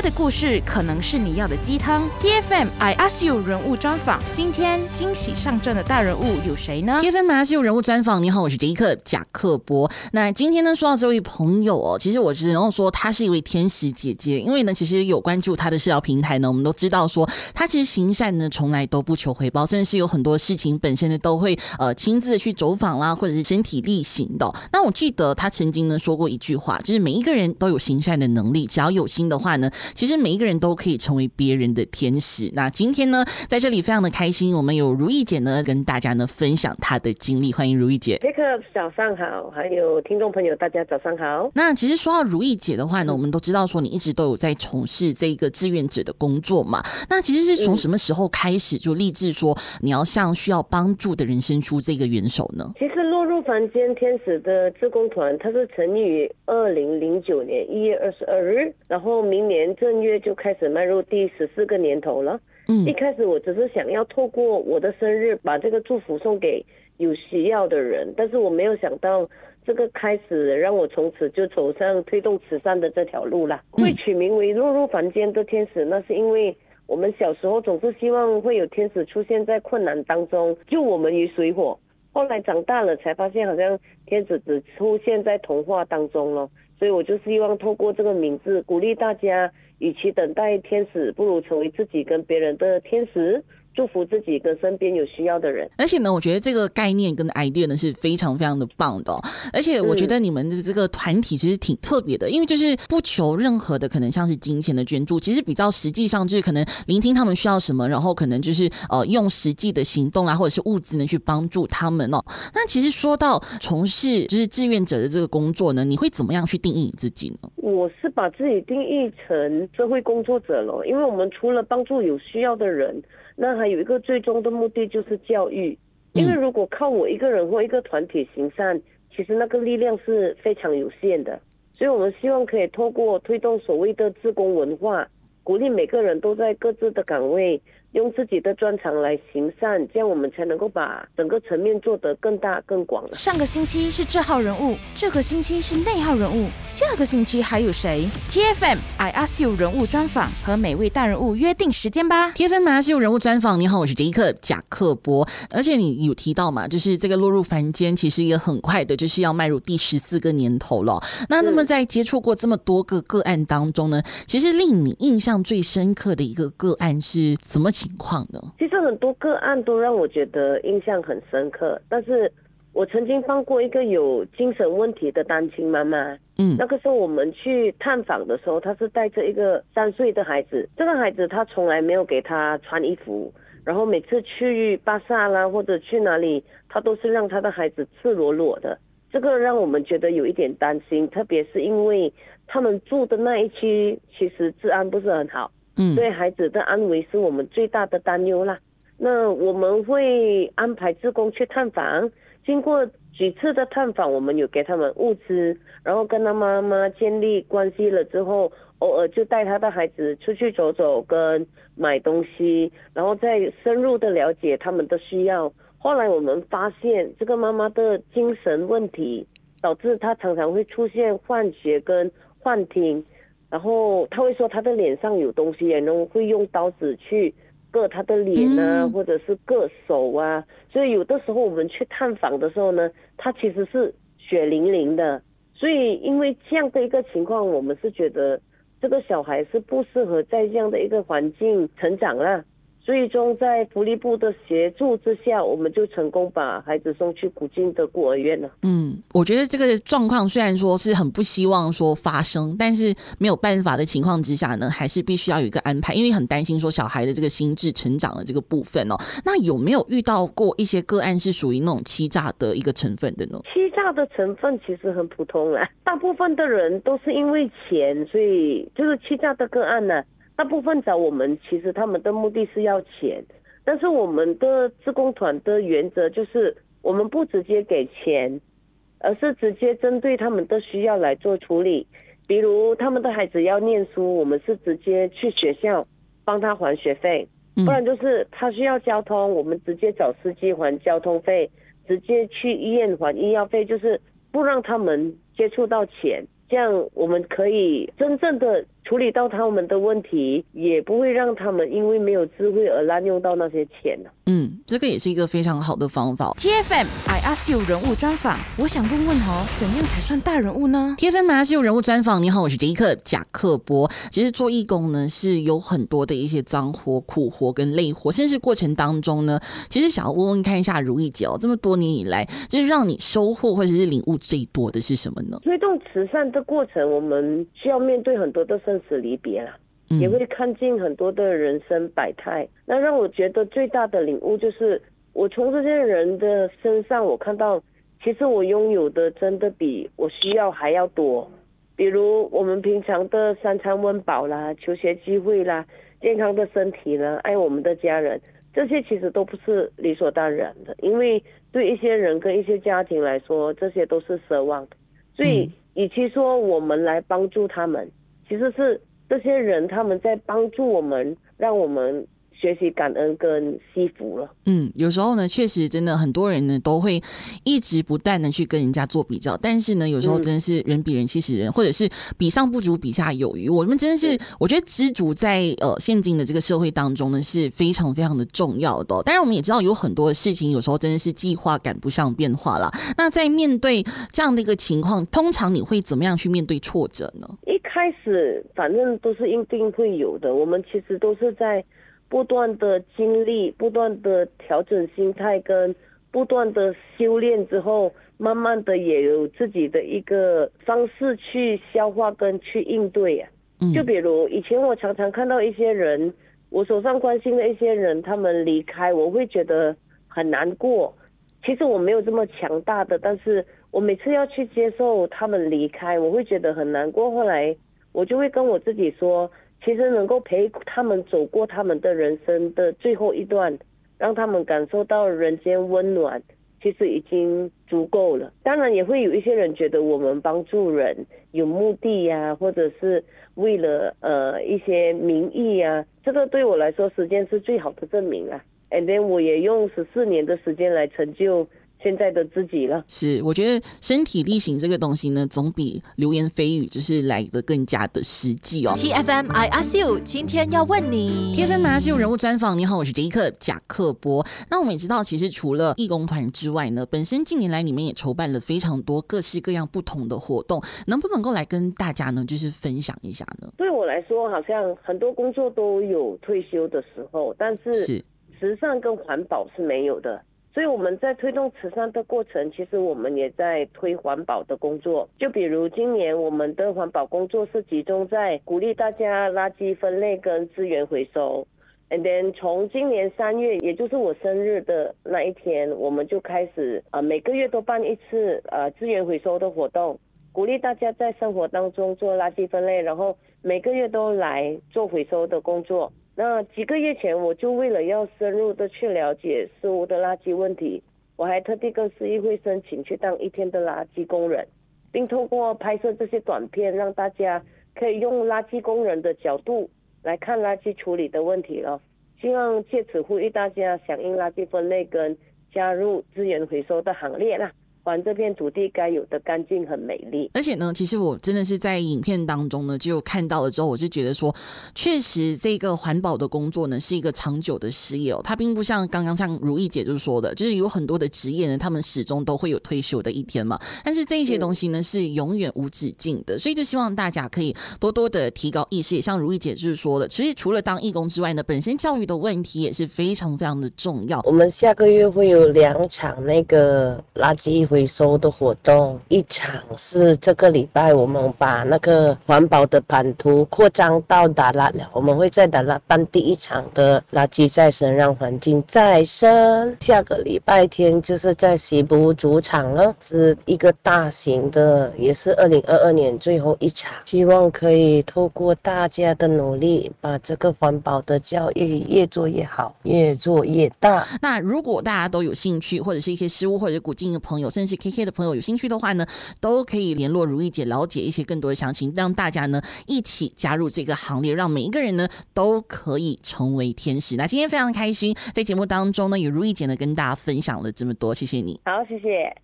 的故事可能是你要的鸡汤。TFM I Ask You 人物专访，今天惊喜上阵的大人物有谁呢？ TFM I Ask You 人物专访，你好，我是Jacob贾克伯。那今天呢，说到这位朋友哦，其实我只能说她是一位天使姐姐，因为呢，其实有关注她的社交平台呢，我们都知道说她其实行善呢从来都不求回报，甚至是有很多事情本身呢都会亲自的去走访啦，或者是身体力行的。那我记得她曾经呢说过一句话，就是每一个人都有行善的能力，只要有心的话呢，其实每一个人都可以成为别人的天使。那今天呢，在这里非常的开心，我们有如意姐呢跟大家呢分享她的经历，欢迎如意姐。 Jacob 早上好，还有听众朋友大家早上好。 那其实说到如意姐的话呢，我们都知道说你一直都有在从事这个志愿者的工作嘛。那其实是从什么时候开始就立志说你要向需要帮助的人伸出这个援手呢？ 其实落入凡间天使的志工团，它是成立于2009年1月22日，然后明年正月就开始迈入第14个年头了。一开始我只是想要透过我的生日把这个祝福送给有需要的人，但是我没有想到这个开始让我从此就走上推动慈善的这条路啦。会取名为落入凡间的天使，那是因为我们小时候总是希望会有天使出现在困难当中救我们于水火，后来长大了才发现好像天使只出现在童话当中了，所以我就希望透过这个名字鼓励大家，与其等待天使，不如成为自己跟别人的天使，祝福自己跟身边有需要的人。 而且呢，我觉得这个概念跟 idea 呢是非常非常的棒的而且我觉得你们的这个团体其实挺特别的，因为就是不求任何的可能像是金钱的捐助，其实比较实际上就是可能聆听他们需要什么，然后可能就是用实际的行动啦或者是物资呢去帮助他们那其实说到从事就是志愿者的这个工作呢，你会怎么样去定义你自己呢？ 我是把自己定义成社会工作者了，因为我们除了帮助有需要的人，那还有一个最终的目的就是教育。因为如果靠我一个人或一个团体行善，其实那个力量是非常有限的，所以我们希望可以透过推动所谓的志工文化，鼓励每个人都在各自的岗位用自己的专长来行善，这样我们才能够把整个层面做得更大更广了。 上个星期是这号人物，这个星期是那号人物，下个星期还有谁？ TFM I Ask You 人物专访，和每位大人物约定时间吧。 TFM I Ask You 人物专访，你好，我是Jacob贾克伯。而且你有提到嘛，就是这个落入凡间其实也很快的就是要迈入第14个年头了。那这么在接触过这么多个个案当中呢，其实令你印象最深刻的一个个案是什么情况呢？ 其实很多个案都让我觉得印象很深刻，但是我曾经帮过一个有精神问题的单亲妈妈。那个时候我们去探访的时候，她是带着一个3岁的孩子，这个孩子他从来没有给他穿衣服，然后每次去巴萨啦或者去哪里，他都是让他的孩子赤裸裸的，这个让我们觉得有一点担心，特别是因为他们住的那一区其实治安不是很好，所以孩子的安危是我们最大的担忧啦。那我们会安排志工去探访，经过几次的探访，我们有给他们物资，然后跟他妈妈建立关系了之后，偶尔就带他的孩子出去走走跟买东西，然后再深入的了解他们的需要。后来我们发现这个妈妈的精神问题导致她常常会出现幻觉跟幻听，然后她会说她的脸上有东西，然后会用刀子去割她的脸啊，或者是割手啊，所以有的时候我们去探访的时候呢，她其实是血淋淋的。所以因为这样的一个情况，我们是觉得这个小孩是不适合在这样的一个环境成长啦。最终在福利部的协助之下，我们就成功把孩子送去古晋的孤儿院了。 我觉得这个状况虽然说是很不希望说发生，但是没有办法的情况之下呢，还是必须要有一个安排，因为很担心说小孩的这个心智成长的这个部分那有没有遇到过一些个案是属于那种欺诈的一个成分的呢？ 欺诈的成分其实很普通啦，大部分的人都是因为钱，所以就是欺诈的个案呢，大部分找我们其实他们的目的是要钱，但是我们的志工团的原则就是我们不直接给钱，而是直接针对他们的需要来做处理。比如他们的孩子要念书，我们是直接去学校帮他还学费，不然就是他需要交通，我们直接找司机还交通费，直接去医院还医药费，就是不让他们接触到钱，这样我们可以真正的处理到他们的问题，也不会让他们因为没有智慧而滥用到那些钱。 这个也是一个非常好的方法。 TFM I Ask You 人物专访，我想问问怎样才算大人物呢？ TFM I Ask You 人物专访，你好，我是杰克贾克伯。其实做义工呢是有很多的一些脏活、苦活跟累活，甚至过程当中呢，其实想要问问看一下如意姐这么多年以来，就是让你收获或者是领悟最多的是什么呢？ 推动慈善的过程，我们需要面对很多的生死离别啦，也会看尽很多的人生百态。那让我觉得最大的领悟就是，我从这些人的身上，我看到其实我拥有的真的比我需要还要多。比如我们平常的三餐温饱啦、求学机会啦、健康的身体啦、爱我们的家人，这些其实都不是理所当然的，因为对一些人跟一些家庭来说，这些都是奢望。所以与其说我们来帮助他们，其实是这些人他们在帮助我们，让我们学习感恩跟惜福了。 有时候呢，确实真的很多人呢都会一直不断的去跟人家做比较，但是呢，有时候真的是人比人气死人，或者是比上不足，比下有余。我们真的是，我觉得知足在现今的这个社会当中呢是非常非常的重要的。当然，我们也知道有很多的事情，有时候真的是计划赶不上变化啦。那在面对这样的一个情况，通常你会怎么样去面对挫折呢？ 一开始反正都是一定会有的，我们其实都是在不断的经历，不断的调整心态，跟不断的修炼之后，慢慢的也有自己的一个方式去消化跟去应对啊。就比如以前我常常看到一些人，我手上关心的一些人，他们离开，我会觉得很难过。其实我没有这么强大的，但是我每次要去接受他们离开，我会觉得很难过。后来我就会跟我自己说，其实能够陪他们走过他们的人生的最后一段，让他们感受到人间温暖，其实已经足够了。当然也会有一些人觉得我们帮助人有目的呀，或者是为了一些名义呀，这个对我来说时间是最好的证明啊。And then 我也用14年的时间来成就现在的自己了。 是，我觉得身体力行这个东西呢，总比流言蜚语就是来得更加的实际哦。 TFM I Ask You 今天要问你 TFM I Ask You 人物专访，你好，我是杰克贾克伯。那我们也知道，其实除了义工团之外呢，本身近年来你们也筹办了非常多各式各样不同的活动，能不能够来跟大家呢，就是分享一下呢？ 对我来说，好像很多工作都有退休的时候，但是慈善跟环保是没有的。所以我们在推动慈善的过程，其实我们也在推环保的工作。就比如今年我们的环保工作是集中在鼓励大家垃圾分类跟资源回收。And then 从今年3月，也就是我生日的那一天，我们就开始每个月都办一次资源回收的活动，鼓励大家在生活当中做垃圾分类，然后每个月都来做回收的工作。那几个月前，我就为了要深入的去了解事物的垃圾问题，我还特地跟市议会申请去当1天的垃圾工人，并透过拍摄这些短片，让大家可以用垃圾工人的角度来看垃圾处理的问题了。希望借此呼吁大家响应垃圾分类跟加入资源回收的行列啦，还这片土地该有的干净和美丽。 而且呢，其实我真的是在影片当中呢，就看到了之后，我就觉得说，确实这个环保的工作呢是一个长久的事业哦，它并不像刚刚像如意姐就说的，就是有很多的职业呢，他们始终都会有退休的一天嘛。但是这一些东西呢是永远无止境的，所以就希望大家可以多多的提高意识。也像如意姐就是说的，其实除了当义工之外呢，本身教育的问题也是非常非常的重要。 我们下个月会有2场那个垃圾回收的活动，一场是这个礼拜我们把那个环保的版图扩张到达拉了，我们会在达拉办第1场的垃圾再生，让环境再生。下个礼拜天就是在西部主场了，是一个大型的，也是2022年最后一场，希望可以透过大家的努力，把这个环保的教育越做越好，越做越大。 那如果大家都有兴趣，或者是一些食物或者古晋的朋友，甚至是 KK 的朋友有兴趣的话呢，都可以联络如意姐，了解一些更多的详情，让大家呢一起加入这个行列，让每一个人呢都可以成为天使。那今天非常开心，在节目当中呢，有如意姐呢跟大家分享了这么多，谢谢你。 好，谢谢。